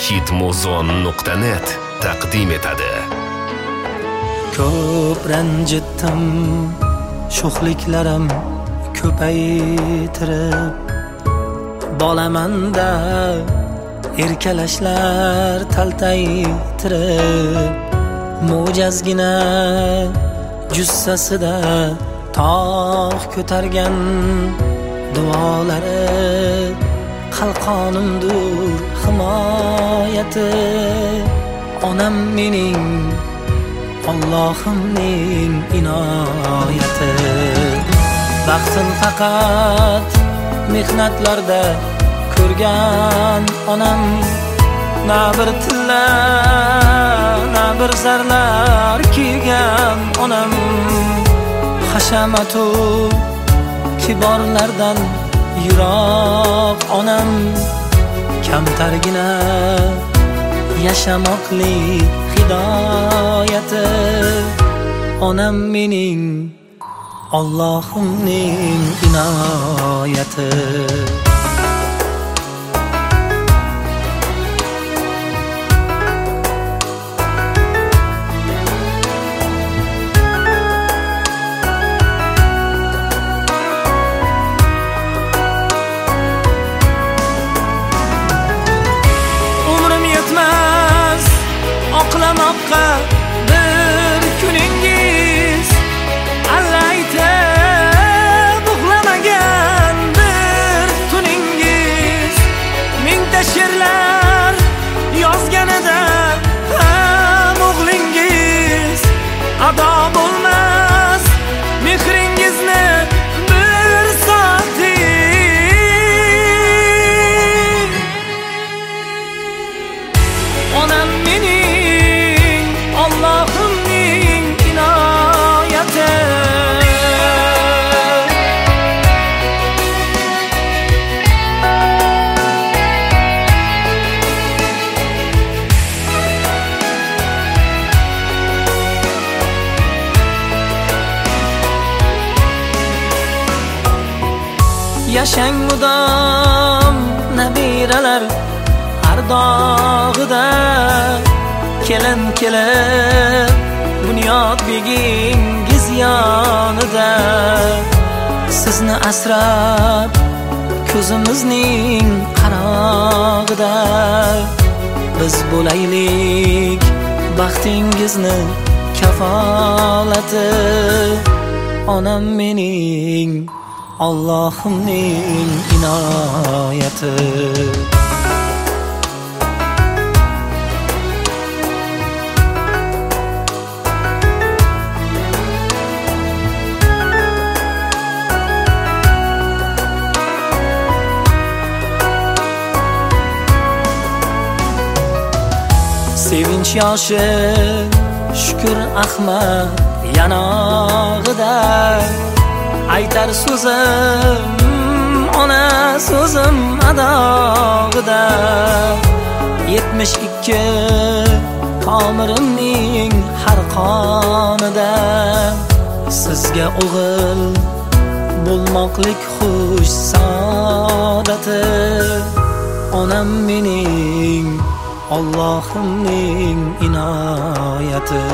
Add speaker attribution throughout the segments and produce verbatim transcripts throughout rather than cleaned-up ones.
Speaker 1: hitmuzon nuqta net taqdim etadi.
Speaker 2: Ko'p ranjitdim, sho'xliklarim ko'paytirib, bolamanda erkalashlar taltaytirib, mo'jazgina jussasida tog' ko'targan duolari qalqonimdur himoyati. Onam mening Allohimning inoyati. Baxtim faqat mehnatlarda ko'rgan onam, na bir tilla na bir zarlar kiygan onam. Hashamatu kiborlardan yiroq onam, kamtargina yashamoqlik hidoyati. Onam mening Allohimning inoyati. Oqlamoqqa bir kuningiz, allaytib uxlamagan bir tuningiz, mingta she'rlar yozganida ham o'g'lingiz, ado bo'lmas mehringizni bir soting. Onam mening Allohimning inoyati. Yashang mudom nabiralar ardog'ida, kelin kelib bunyod begingiz yonida. Sizni asrab ko'zimizning qarog'ida, biz bo'laylik baxtingizni kafolati. Onam mening Allohimning inoyati. Sevinch yoshi shukr Ahmad yanog'ida, aytar so'zim ona so'zim adog'ida. Yetmish ikki tomirimning har qonida, sizga o'g'il bo'lmoqlik xush saodati. Onam mening Allohimning inoyati.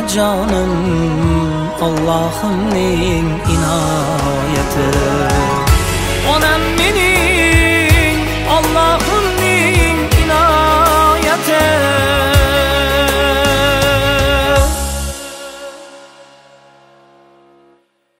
Speaker 2: Onajonim Allohimning inoyati.